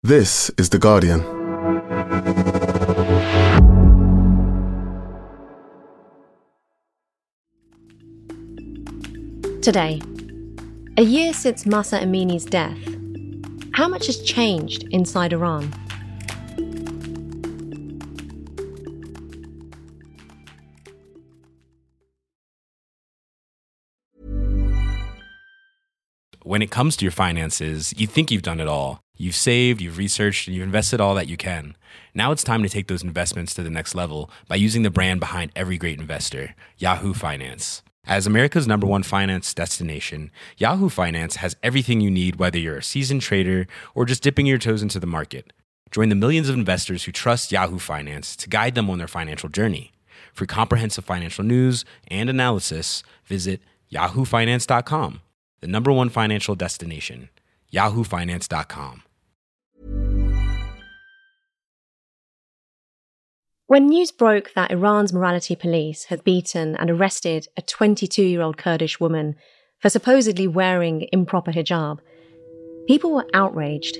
This is The Guardian. Today, a year since Mahsa Amini's death, how much has changed inside Iran? When it comes to your finances, you think you've done it all. You've saved, you've researched, and you've invested all that you can. Now it's time to take those investments to the next level by using the brand behind every great investor, Yahoo Finance. As America's #1 finance destination, Yahoo Finance has everything you need, whether you're a seasoned trader or just dipping your toes into the market. Join the millions of investors who trust Yahoo Finance to guide them on their financial journey. For comprehensive financial news and analysis, visit yahoofinance.com. The #1 financial destination, yahoofinance.com. When news broke that Iran's morality police had beaten and arrested a 22-year-old Kurdish woman for supposedly wearing improper hijab, people were outraged.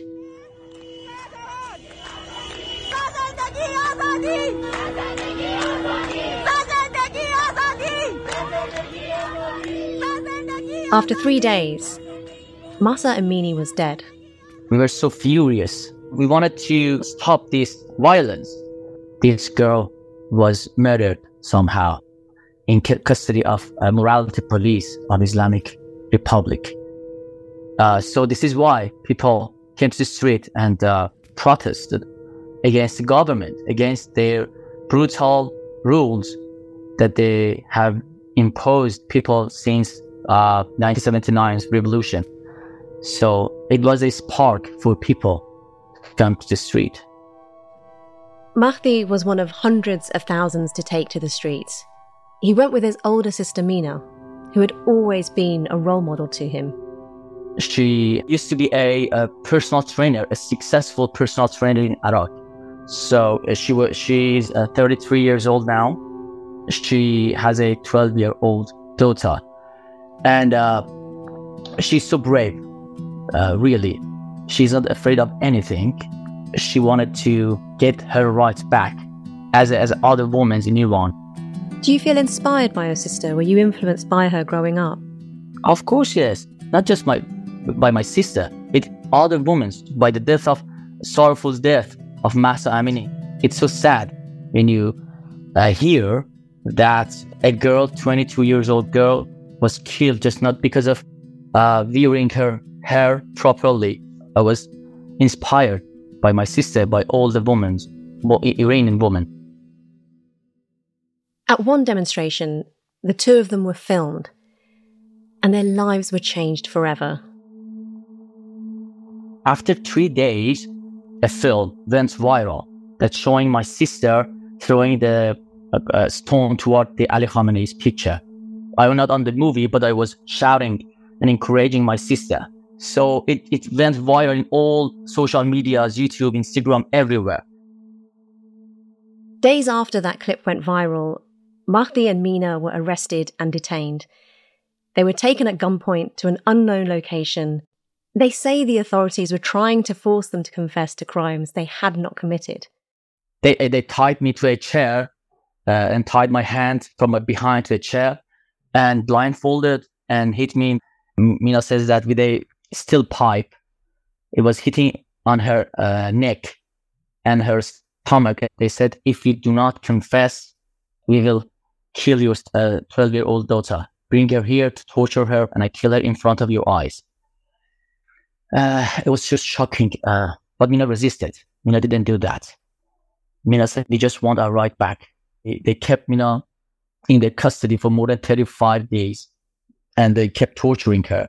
After 3 days, Mahsa Amini was dead. We were so furious. We wanted to stop this violence. This girl was murdered somehow in custody of morality police of Islamic Republic. So this is why people came to the street and protested against the government, against their brutal rules that they have imposed people since 1979's revolution. So it was a spark for people to come to the street. Mahdi was one of hundreds of thousands to take to the streets. He went with his older sister Mina, who had always been a role model to him. She used to be a personal trainer, a successful personal trainer in Iraq. So she's 33 years old now. She has a 12-year-old daughter. And she's so brave, really. She's not afraid of anything. She wanted to get her rights back as other women in Iran. Do you feel inspired by your sister? Were you influenced by her growing up? Of course, yes. Not just by my sister, but other women, by the sorrowful death of Mahsa Amini. It's so sad when you hear that a girl, 22 years old girl, was killed just not because of wearing her hair properly. I was inspired by my sister, by all the women, Iranian women. At one demonstration, the two of them were filmed, and their lives were changed forever. After 3 days, a film went viral that's showing my sister throwing the stone toward the Ali Khamenei's picture. I was not on the movie, but I was shouting and encouraging my sister. So it went viral in all social medias, YouTube, Instagram, everywhere. Days after that clip went viral, Mahdi and Mina were arrested and detained. They were taken at gunpoint to an unknown location. They say the authorities were trying to force them to confess to crimes they had not committed. They tied me to a chair and tied my hand from behind to a chair and blindfolded and hit me. Mina says that with a steel pipe, it was hitting on her neck and her stomach. They said, if you do not confess, we will kill your 12-year-old daughter. Bring her here to torture her, and I kill her in front of your eyes. It was just shocking, but Mina resisted. Mina didn't do that. Mina said, we just want our right back. They kept Mina in their custody for more than 35 days, and they kept torturing her.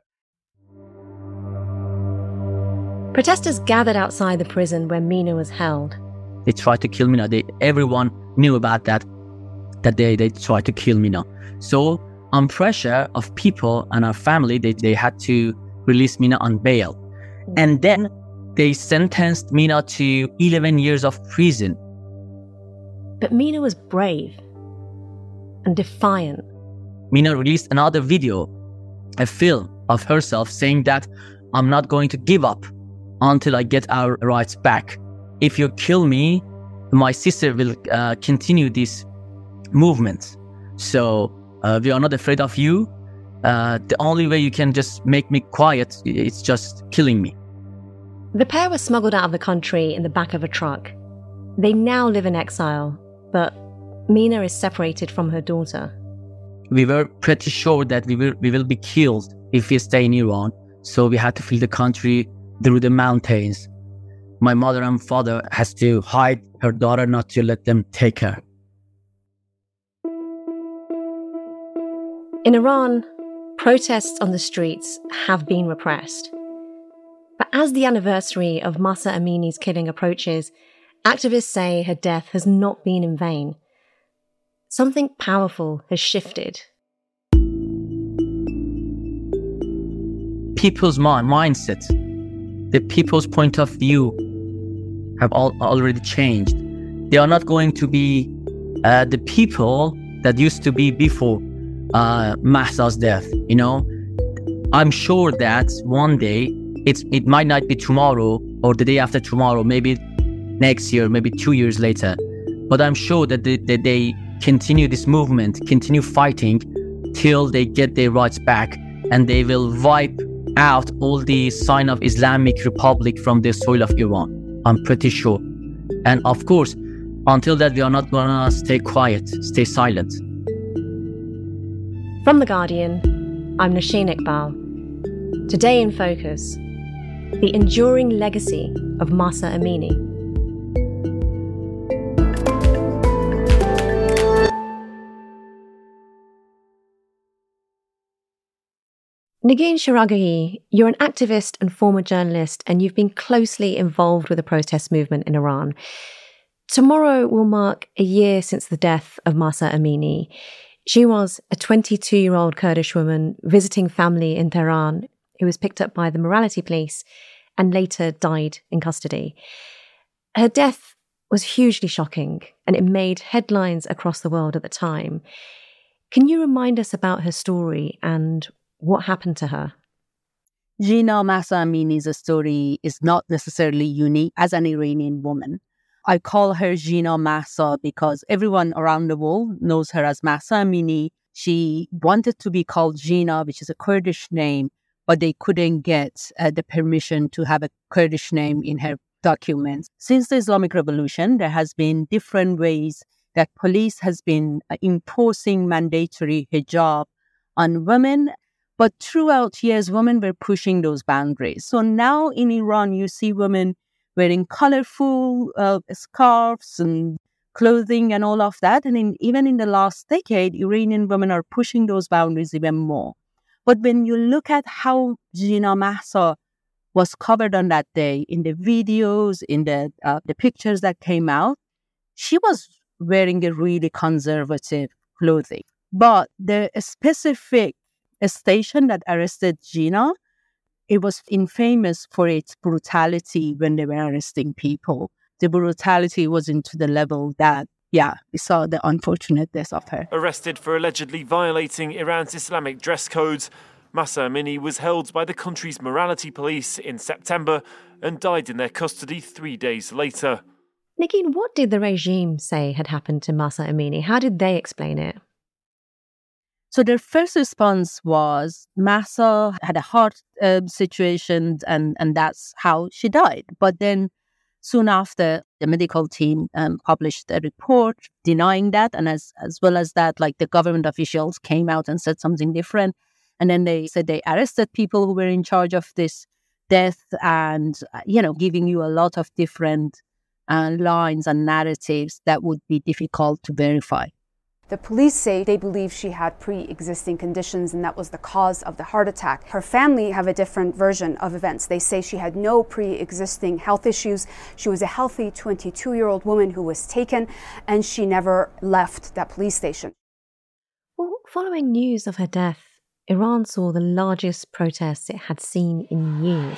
Protesters gathered outside the prison where Mina was held. They tried to kill Mina. Everyone knew about that they tried to kill Mina. So, on pressure of people and our family, they had to release Mina on bail. And then they sentenced Mina to 11 years of prison. But Mina was brave and defiant. Mina released another video, a film of herself saying that I'm not going to give up. until I get our rights back. If you kill me, my sister will continue this movement. So we are not afraid of you. The only way you can just make me quiet is just killing me. The pair were smuggled out of the country in the back of a truck. They now live in exile, but Mina is separated from her daughter. We were pretty sure that we will be killed if we stay in Iran, so we had to flee the country through the mountains. My mother and father has to hide her daughter, not to let them take her. In Iran, protests on the streets have been repressed. But as the anniversary of Mahsa Amini's killing approaches, activists say her death has not been in vain. Something powerful has shifted. People's mindset, the people's point of view have already changed. They are not going to be the people that used to be before Mahsa's death. I'm sure that one day, it might not be tomorrow or the day after tomorrow, maybe next year, maybe 2 years later. But I'm sure that they continue this movement, continue fighting till they get their rights back, and they will wipe out all the sign of Islamic Republic from the soil of Iran. I'm pretty sure. And of course, until that, we are not gonna stay quiet, stay silent. From The Guardian, I'm Nosheen Iqbal. Today in Focus, the enduring legacy of Mahsa Amini. Negin Shoragahi, you're an activist and former journalist, and you've been closely involved with the protest movement in Iran. Tomorrow will mark a year since the death of Mahsa Amini. She was a 22-year-old Kurdish woman visiting family in Tehran who was picked up by the morality police and later died in custody. Her death was hugely shocking, and it made headlines across the world at the time. Can you remind us about her story and what happened to her? Jina Mahsa Amini's story is not necessarily unique as an Iranian woman. I call her Jina Mahsa because everyone around the world knows her as Mahsa Amini. She wanted to be called Jina, which is a Kurdish name, but they couldn't get the permission to have a Kurdish name in her documents. Since the Islamic Revolution, there has been different ways that police has been imposing mandatory hijab on women. But throughout years, women were pushing those boundaries. So now in Iran, you see women wearing colorful scarves and clothing and all of that. And even in the last decade, Iranian women are pushing those boundaries even more. But when you look at how Jina Mahsa was covered on that day, in the videos, in the pictures that came out, she was wearing a really conservative clothing. But the specific station that arrested Jina, it was infamous for its brutality when they were arresting people. The brutality was into the level that, we saw the unfortunate death of her. Arrested for allegedly violating Iran's Islamic dress codes, Mahsa Amini was held by the country's morality police in September and died in their custody 3 days later. Negin, what did the regime say had happened to Mahsa Amini? How did they explain it? So their first response was Mahsa had a heart situation and that's how she died. But then soon after, the medical team published a report denying that. And as well as that, like the government officials came out and said something different. And then they said they arrested people who were in charge of this death and, giving you a lot of different lines and narratives that would be difficult to verify. The police say they believe she had pre-existing conditions and that was the cause of the heart attack. Her family have a different version of events. They say she had no pre-existing health issues. She was a healthy 22-year-old woman who was taken and she never left that police station. Well, following news of her death, Iran saw the largest protests it had seen in years.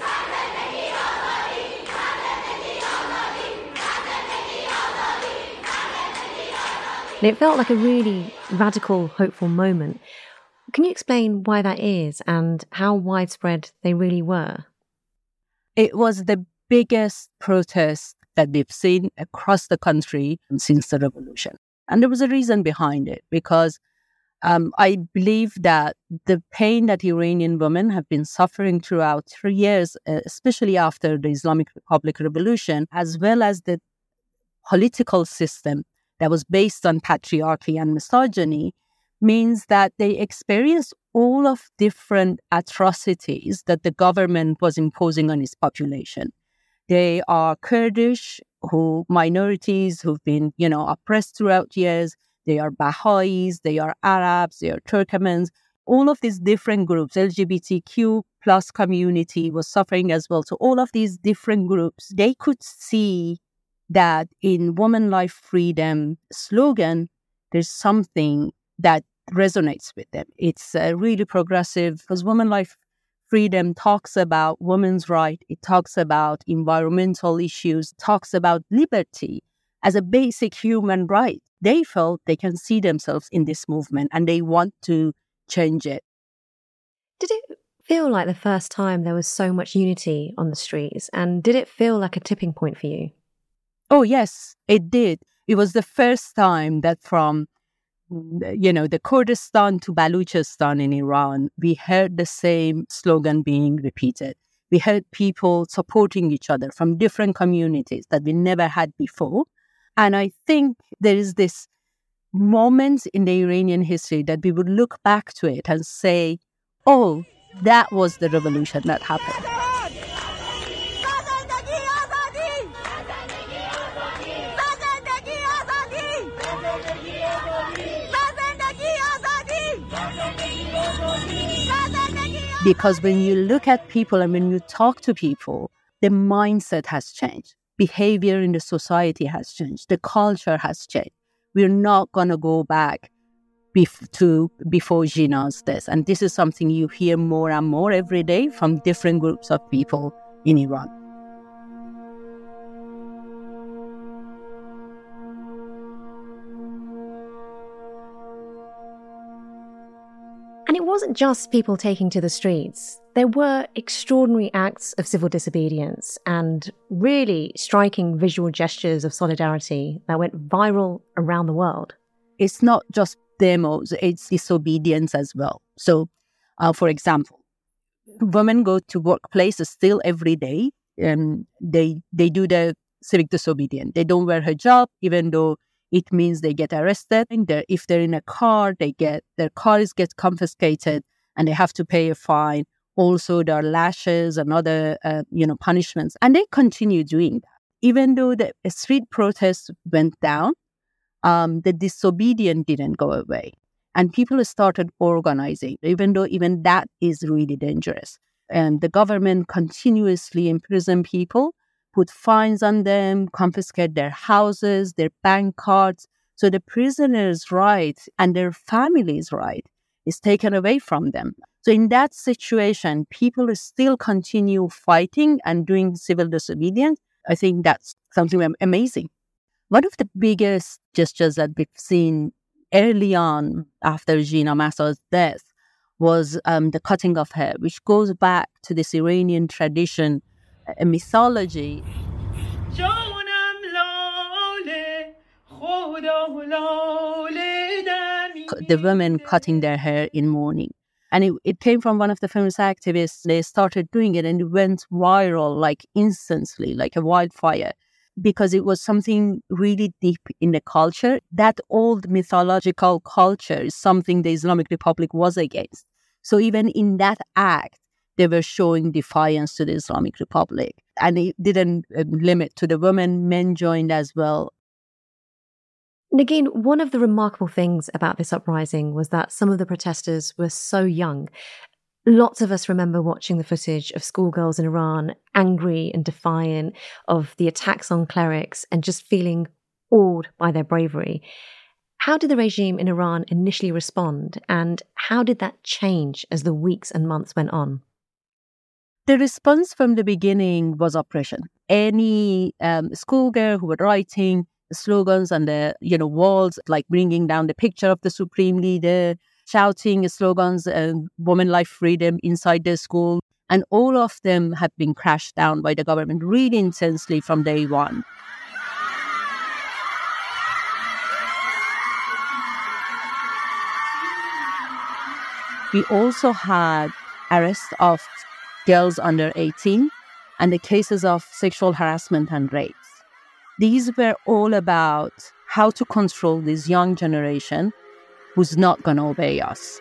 And it felt like a really radical, hopeful moment. Can you explain why that is and how widespread they really were? It was the biggest protest that we've seen across the country since the revolution. And there was a reason behind it, because I believe that the pain that Iranian women have been suffering throughout 3 years, especially after the Islamic Republic Revolution, as well as the political system that was based on patriarchy and misogyny, means that they experienced all of different atrocities that the government was imposing on its population. They are Kurdish, minorities who've been, oppressed throughout years. They are Baha'is, they are Arabs, they are Turkmens. All of these different groups, LGBTQ plus community was suffering as well. So all of these different groups, they could see that in Woman Life Freedom slogan, there's something that resonates with them. It's really progressive, because Woman Life Freedom talks about women's rights, it talks about environmental issues, talks about liberty as a basic human right. They felt they can see themselves in this movement and they want to change it. Did it feel like the first time there was so much unity on the streets? And did it feel like a tipping point for you? Oh, yes, it did. It was the first time that from, the Kurdistan to Baluchistan in Iran, we heard the same slogan being repeated. We heard people supporting each other from different communities that we never had before. And I think there is this moment in the Iranian history that we would look back to it and say, oh, that was the revolution that happened. Because when you look at people and when you talk to people, the mindset has changed. Behavior in the society has changed. The culture has changed. We're not going to go back to before Jina's death. And this is something you hear more and more every day from different groups of people in Iran. And it wasn't just people taking to the streets. There were extraordinary acts of civil disobedience and really striking visual gestures of solidarity that went viral around the world. It's not just demos, it's disobedience as well. So, for example, women go to workplaces still every day, and they do the civic disobedience. They don't wear hijab, even though it means they get arrested. If they're in a car, their cars get confiscated and they have to pay a fine. Also, there are lashes and other, punishments. And they continue doing that. Even though the street protests went down, the disobedience didn't go away. And people started organizing, even though even that is really dangerous. And the government continuously imprisoned people, put fines on them, confiscate their houses, their bank cards. So the prisoners' rights and their families' right is taken away from them. So in that situation, people still continue fighting and doing civil disobedience. I think that's something amazing. One of the biggest gestures that we've seen early on after Jina Mahsa's death was the cutting of hair, which goes back to this Iranian tradition, a mythology. The women cutting their hair in mourning. And it came from one of the feminist activists. They started doing it and it went viral like instantly, like a wildfire, because it was something really deep in the culture. That old mythological culture is something the Islamic Republic was against. So even in that act, they were showing defiance to the Islamic Republic. And it didn't limit to the women, men joined as well. Negin, one of the remarkable things about this uprising was that some of the protesters were so young. Lots of us remember watching the footage of schoolgirls in Iran, angry and defiant of the attacks on clerics and just feeling awed by their bravery. How did the regime in Iran initially respond, and how did that change as the weeks and months went on? The response from the beginning was oppression. Any schoolgirl who were writing slogans on the walls, like bringing down the picture of the supreme leader, shouting slogans, Woman Life Freedom inside the school, And all of them have been crashed down by the government really intensely from day one. We also had arrests of girls under 18 and the cases of sexual harassment and rapes. These were all about how to control this young generation who's not going to obey us.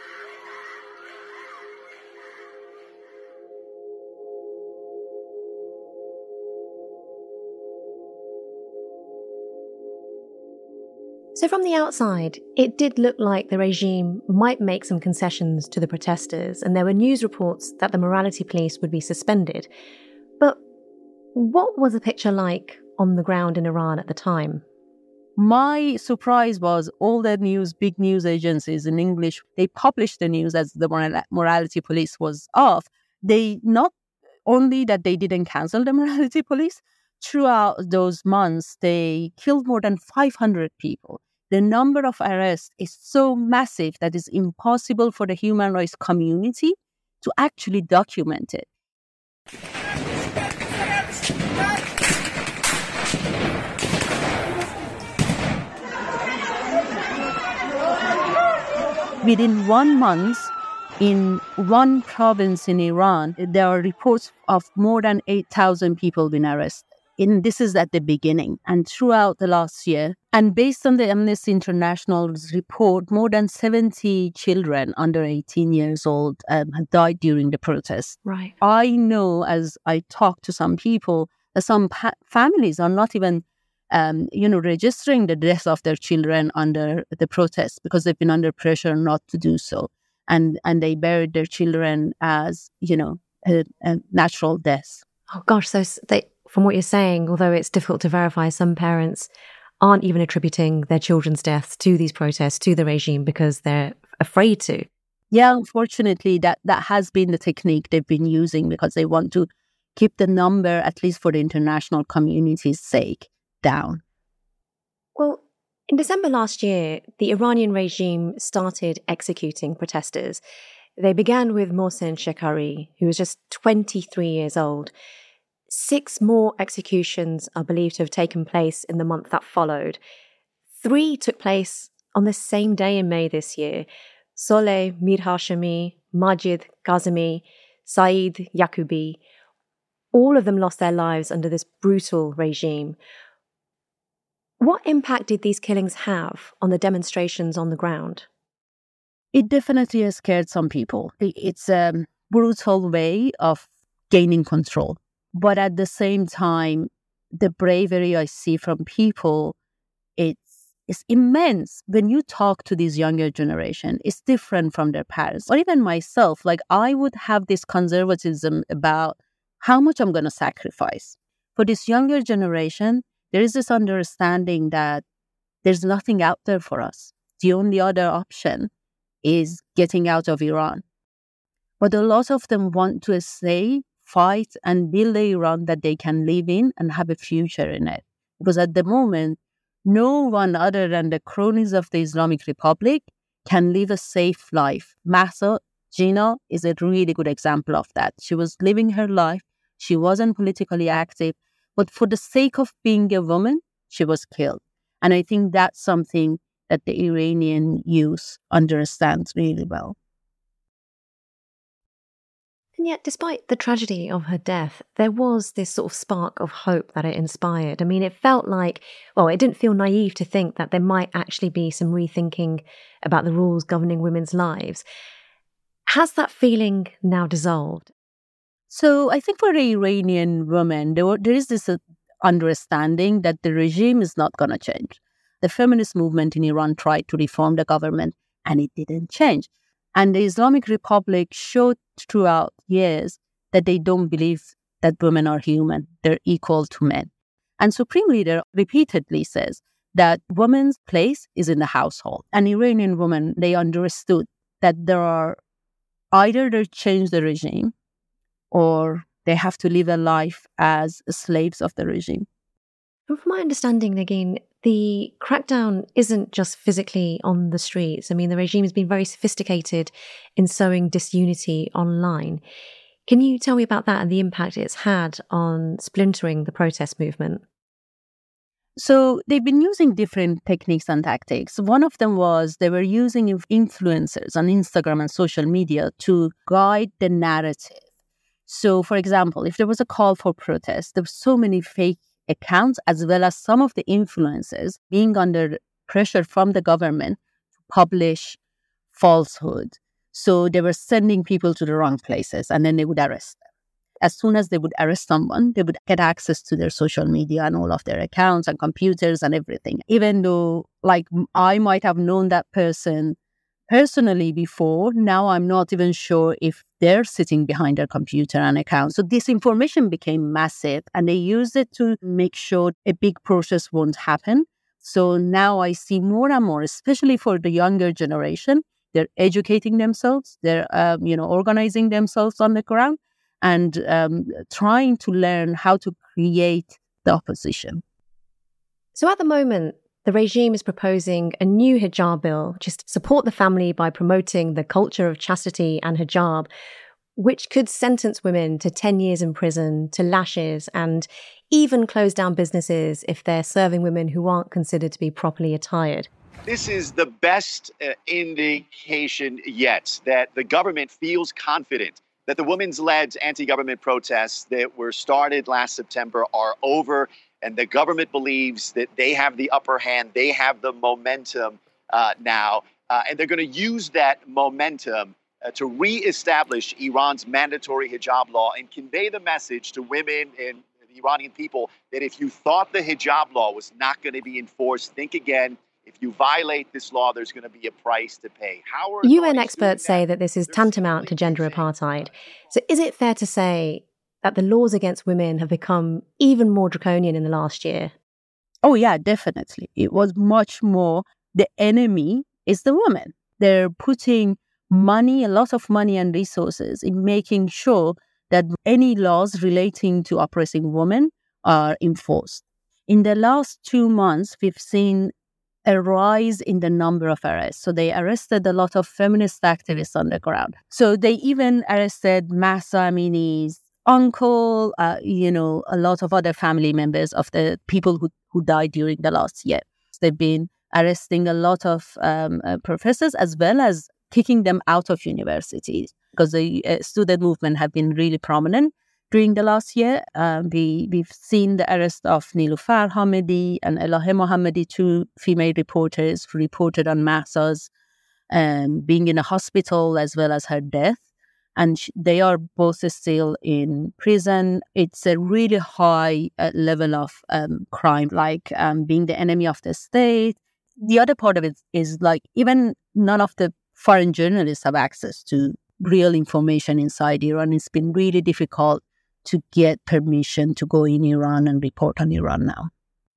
So from the outside, it did look like the regime might make some concessions to the protesters, and there were news reports that the morality police would be suspended. But what was the picture like on the ground in Iran at the time? My surprise was all the big news agencies in English, they published the news as the morality police was off. They not only that they didn't cancel the morality police, throughout those months, they killed more than 500 people. The number of arrests is so massive that it's impossible for the human rights community to actually document it. Within 1 month, in one province in Iran, there are reports of more than 8,000 people being arrested. This is at the beginning and throughout the last year. And based on the Amnesty International's report, more than 70 children under 18 years old had died during the protests. Right. I know, as I talk to some people, that some families are not even registering the death of their children under the protests because they've been under pressure not to do so. And they buried their children as, a natural death. Oh, gosh. So from what you're saying, although it's difficult to verify, some parents aren't even attributing their children's deaths to these protests, to the regime, because they're afraid to. Yeah, unfortunately, that has been the technique they've been using because they want to keep the number, at least for the international community's sake, down. Well, in December last year, the Iranian regime started executing protesters. They began with Mohsen Shekari, who was just 23 years old. 6 more executions are believed to have taken place in the month that followed. 3 took place on the same day in May this year. Soleh Mir-Hashemi, Majid Ghazemi, Saeed Yaqubi, all of them lost their lives under this brutal regime. What impact did these killings have on the demonstrations on the ground? It definitely has scared some people. It's a brutal way of gaining control. But at the same time, the bravery I see from people, it's immense. When you talk to this younger generation, it's different from their parents. Or even myself, I would have this conservatism about how much I'm going to sacrifice. For this younger generation, there is this understanding that there's nothing out there for us. The only other option is getting out of Iran. But a lot of them want to stay, fight, and build a Iran that they can live in and have a future in it. Because at the moment, no one other than the cronies of the Islamic Republic can live a safe life. Mahsa Jina is a really good example of that. She was living her life. She wasn't politically active. But for the sake of being a woman, she was killed. And I think that's something that the Iranian youth understands really well. And yet, despite the tragedy of her death, there was this sort of spark of hope that it inspired. I mean, it felt like, it didn't feel naive to think that there might actually be some rethinking about the rules governing women's lives. Has that feeling now dissolved? So I think for the Iranian women, there is this understanding that the regime is not going to change. The feminist movement in Iran tried to reform the government, and it didn't change. And the Islamic Republic showed throughout years that they don't believe that women are human. They're equal to men. And Supreme Leader repeatedly says that women's place is in the household. And Iranian women, they understood that there are either they change the regime or they have to live a life as slaves of the regime. From my understanding, Negin, the crackdown isn't just physically on the streets. I mean, the regime has been very sophisticated in sowing disunity online. Can you tell me about that and the impact it's had on splintering the protest movement? So they've been using different techniques and tactics. One of them was they were using influencers on Instagram and social media to guide the narrative. So, for example, if there was a call for protest, there were so many fake accounts, as well as some of the influencers being under pressure from the government to publish falsehood. So they were sending people to the wrong places, and then they would arrest them. As soon as they would arrest someone, they would get access to their social media and all of their accounts and computers and everything. Even though, I might have known that person personally before, now I'm not even sure if they're sitting behind their computer and account. So this information became massive, and they used it to make sure a big process won't happen. So now I see more and more, especially for the younger generation, they're educating themselves, they're organizing themselves on the ground, and trying to learn how to create the opposition. So at the moment, the regime is proposing a new hijab bill, just support the family by promoting the culture of chastity and hijab, which could sentence women to 10 years in prison, to lashes, and even close down businesses if they're serving women who aren't considered to be properly attired. This is the best indication yet that the government feels confident that the women's-led anti-government protests that were started last September are over, and the government believes that they have the upper hand, they have the momentum now, and they're going to use that momentum to re-establish Iran's mandatory hijab law and convey the message to women and the Iranian people that if you thought the hijab law was not going to be enforced, think again. If you violate this law, there's going to be a price to pay. UN experts say that this is tantamount to gender apartheid. So is it fair to say that the laws against women have become even more draconian in the last year? Oh, yeah, definitely. It was much more the enemy is the woman. They're putting a lot of money and resources in making sure that any laws relating to oppressing women are enforced. In the last 2 months, we've seen a rise in the number of arrests. So they arrested a lot of feminist activists on the ground. So they even arrested Mahsa Amini's uncle, a lot of other family members of the people who died during the last year. They've been arresting a lot of professors, as well as kicking them out of universities, because the student movement have been really prominent. During the last year, we've seen the arrest of Niloufar Hamedi and Elahe Mohammadi, 2 female reporters who reported on Mahsa's being in a hospital as well as her death. And they are both still in prison. It's a really high level of crime, being the enemy of the state. The other part of it is even none of the foreign journalists have access to real information inside Iran. It's been really difficult to get permission to go in Iran and report on Iran now.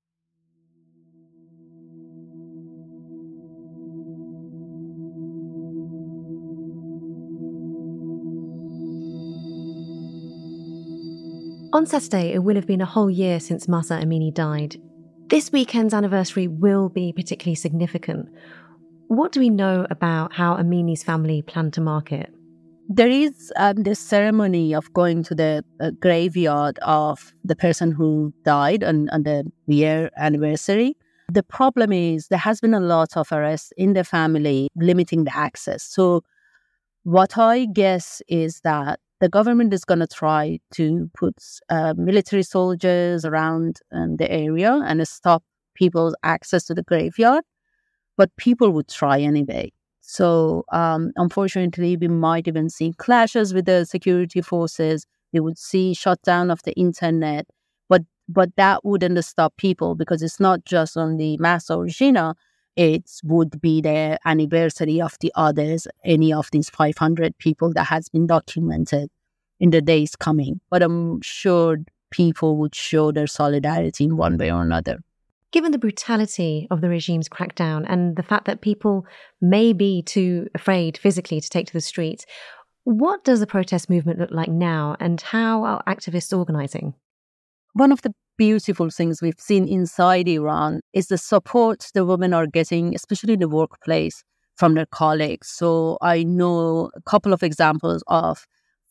On Saturday, it will have been a whole year since Mahsa Amini died. This weekend's anniversary will be particularly significant. What do we know about how Amini's family plan to mark it? There is this ceremony of going to the graveyard of the person who died on the year anniversary. The problem is there has been a lot of arrests in the family, limiting the access. So what I guess is that the government is going to try to put military soldiers around the area and stop people's access to the graveyard. But people would try anyway. So unfortunately, we might even see clashes with the security forces. We would see shutdown of the internet. But that wouldn't stop people, because it's not just only Mahsa or Jina. It would be the anniversary of the others, any of these 500 people that has been documented in the days coming. But I'm sure people would show their solidarity in one way or another. Given the brutality of the regime's crackdown and the fact that people may be too afraid physically to take to the streets, what does the protest movement look like now, and how are activists organising? One of the beautiful things we've seen inside Iran is the support the women are getting, especially in the workplace, from their colleagues. So I know a couple of examples of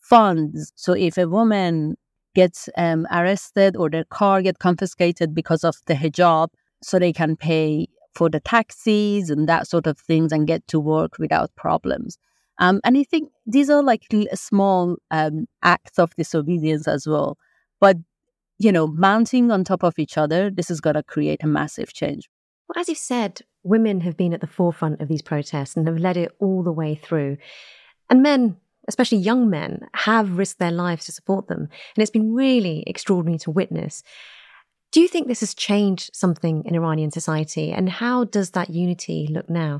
funds. So if a woman gets arrested or their car gets confiscated because of the hijab, so they can pay for the taxis and that sort of things and get to work without problems. And I think these are like small acts of disobedience as well. But, mounting on top of each other, this is going to create a massive change. Well, as you said, women have been at the forefront of these protests and have led it all the way through. And men, especially young men, have risked their lives to support them. And it's been really extraordinary to witness. Do you think this has changed something in Iranian society? And how does that unity look now?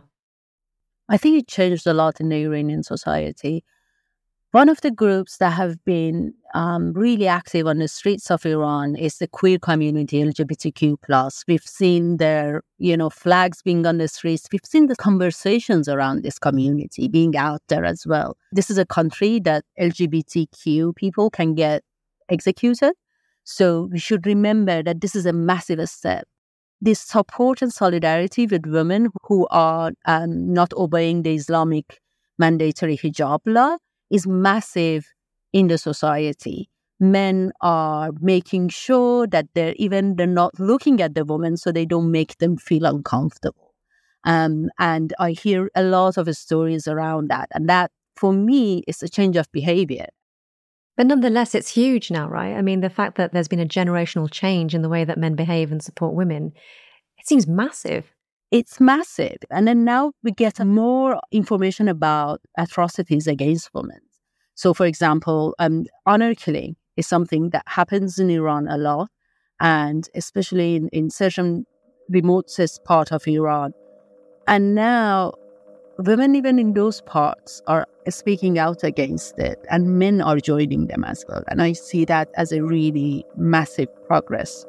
I think it changed a lot in the Iranian society. One of the groups that have been really active on the streets of Iran is the queer community, LGBTQ+. We've seen their, flags being on the streets. We've seen the conversations around this community being out there as well. This is a country that LGBTQ people can get executed. So we should remember that this is a massive step. This support and solidarity with women who are not obeying the Islamic mandatory hijab law is massive in the society. Men are making sure that they're not looking at the women so they don't make them feel uncomfortable. And I hear a lot of stories around that. And that, for me, is a change of behavior. But nonetheless, it's huge now, right? I mean, the fact that there's been a generational change in the way that men behave and support women, it seems massive. It's massive. And then now we get more information about atrocities against women. So, for example, honor killing is something that happens in Iran a lot, and especially in certain remotest part of Iran. And now women, even in those parts, are speaking out against it, and men are joining them as well. And I see that as a really massive progress.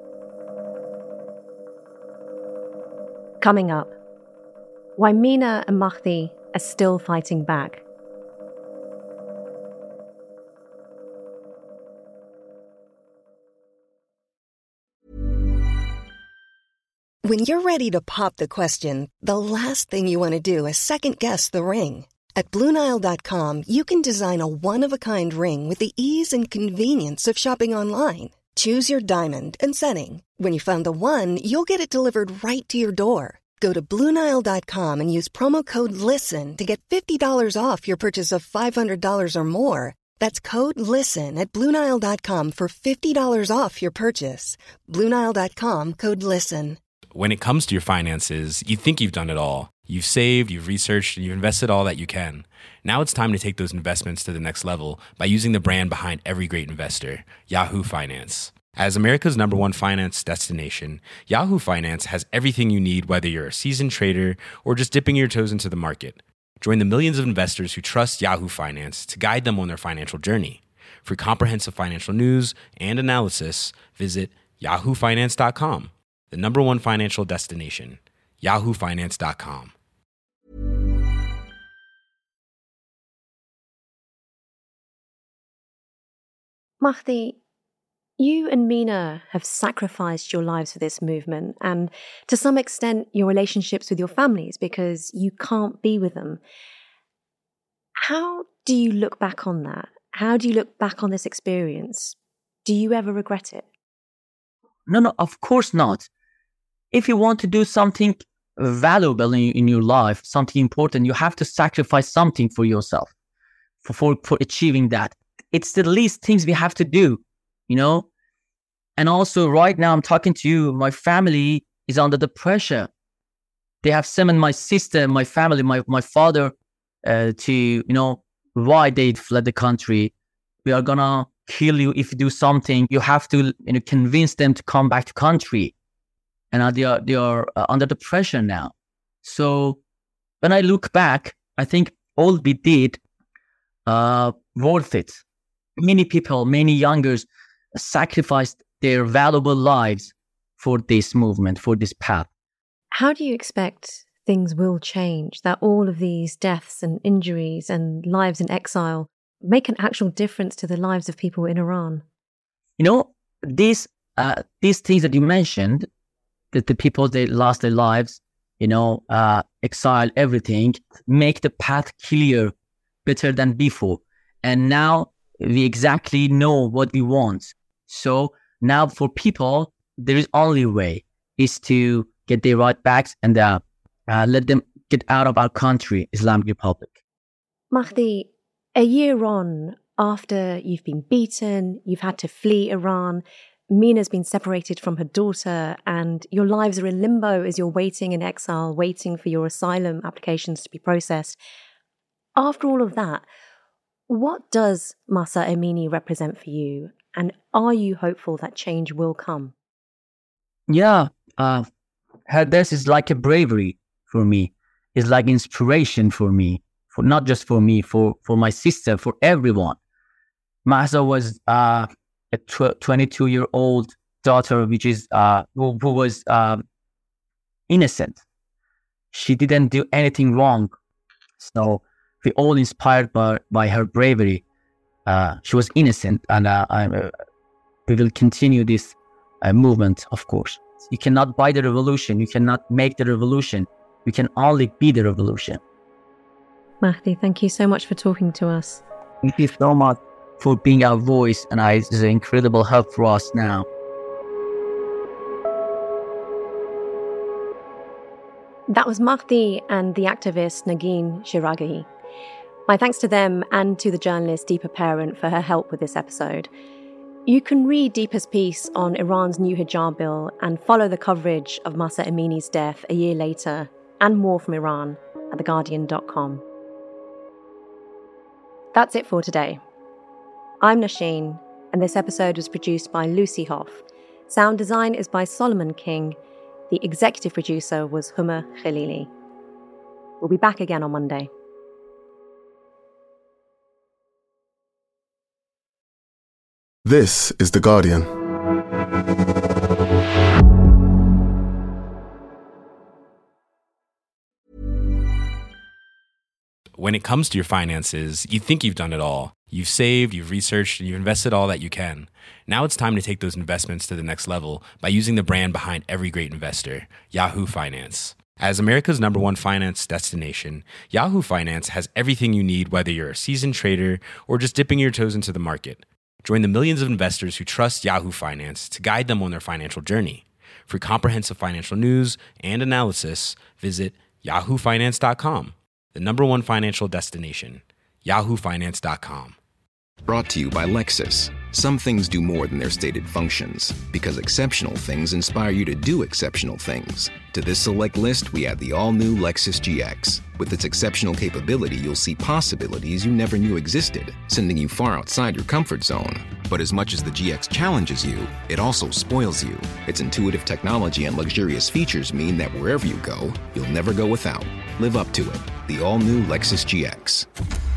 Coming up, why Mina and Mahdi are still fighting back. When you're ready to pop the question, the last thing you want to do is second-guess the ring. At BlueNile.com, you can design a one-of-a-kind ring with the ease and convenience of shopping online. Choose your diamond and setting. When you find the one, you'll get it delivered right to your door. Go to BlueNile.com and use promo code LISTEN to get $50 off your purchase of $500 or more. That's code LISTEN at BlueNile.com for $50 off your purchase. BlueNile.com, code LISTEN. When it comes to your finances, you think you've done it all. You've saved, you've researched, and you've invested all that you can. Now it's time to take those investments to the next level by using the brand behind every great investor, Yahoo Finance. As America's #1 finance destination, Yahoo Finance has everything you need, whether you're a seasoned trader or just dipping your toes into the market. Join the millions of investors who trust Yahoo Finance to guide them on their financial journey. For comprehensive financial news and analysis, visit yahoofinance.com. The #1 financial destination, yahoofinance.com. Mahdi, you and Mina have sacrificed your lives for this movement and to some extent your relationships with your families because you can't be with them. How do you look back on that? How do you look back on this experience? Do you ever regret it? No, of course not. If you want to do something valuable in your life, something important, you have to sacrifice something for yourself for achieving that. It's the least things we have to do, And also right now I'm talking to you, my family is under the pressure. They have summoned my sister, my family, my father to, why they fled the country. We are gonna kill you if you do something. You have to convince them to come back to country. And they are under the pressure now. So when I look back, I think all we did worth it. Many people, many youngers sacrificed their valuable lives for this movement, for this path. How do you expect things will change, that all of these deaths and injuries and lives in exile make an actual difference to the lives of people in Iran? These things that you mentioned, that the people, they lost their lives, exile, everything, make the path clear, better than before. And now we exactly know what we want. So now for people, there is only way is to get their right backs and let them get out of our country, Islamic Republic. Mahdi, a year on, after you've been beaten, you've had to flee Iran, Mina's been separated from her daughter, and your lives are in limbo as you're waiting in exile, waiting for your asylum applications to be processed. After all of that, what does Mahsa Amini represent for you? And are you hopeful that change will come? Yeah, her death is like a bravery for me. It's like inspiration for me, for not just for me, for my sister, for everyone. Mahsa was a 22-year-old daughter, which is who was innocent. She didn't do anything wrong. So we all inspired by her bravery. She was innocent, and we will continue this movement, of course. You cannot buy the revolution. You cannot make the revolution. You can only be the revolution. Mahdi, thank you so much for talking to us. Thank you so much for being our voice, and it's an incredible help for us now. That was Mahdi and the activist Negin Shiraghi. My thanks to them and to the journalist Deepa Parent for her help with this episode. You can read Deepa's piece on Iran's new hijab bill and follow the coverage of Mahsa Amini's death a year later and more from Iran at theguardian.com. That's it for today. I'm Nasheen, and this episode was produced by Lucy Hoff. Sound design is by Solomon King. The executive producer was Huma Khalili. We'll be back again on Monday. This is The Guardian. When it comes to your finances, you think you've done it all. You've saved, you've researched, and you've invested all that you can. Now it's time to take those investments to the next level by using the brand behind every great investor, Yahoo Finance. As America's #1 finance destination, Yahoo Finance has everything you need, whether you're a seasoned trader or just dipping your toes into the market. Join the millions of investors who trust Yahoo Finance to guide them on their financial journey. For comprehensive financial news and analysis, visit yahoofinance.com, the #1 financial destination, yahoofinance.com. Brought to you by Lexus. Some things do more than their stated functions, because exceptional things inspire you to do exceptional things. To this select list, we add the all-new Lexus GX. With its exceptional capability, you'll see possibilities you never knew existed, sending you far outside your comfort zone. But as much as the GX challenges you, it also spoils you. Its intuitive technology and luxurious features mean that wherever you go, you'll never go without. Live up to it. The all-new Lexus GX.